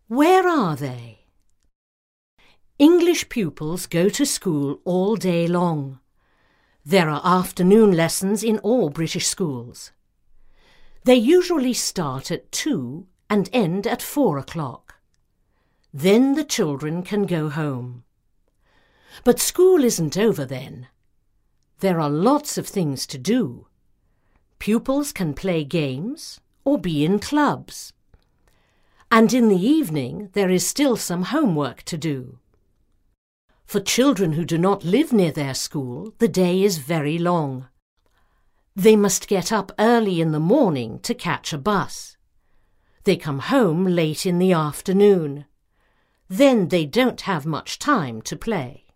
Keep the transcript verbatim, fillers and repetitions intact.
Where are they? English pupils go to school all day long. There are afternoon lessons in all British schools. They usually start at two and end at four o'clock. Then the children can go home. But school isn't over then. There are lots of things to do. Pupils can play games or be in clubs. And in the evening there is still some homework to do. For children who do not live near their school, the day is very long. They must get up early in the morning to catch a bus. They come home late in the afternoon. Then they don't have much time to play.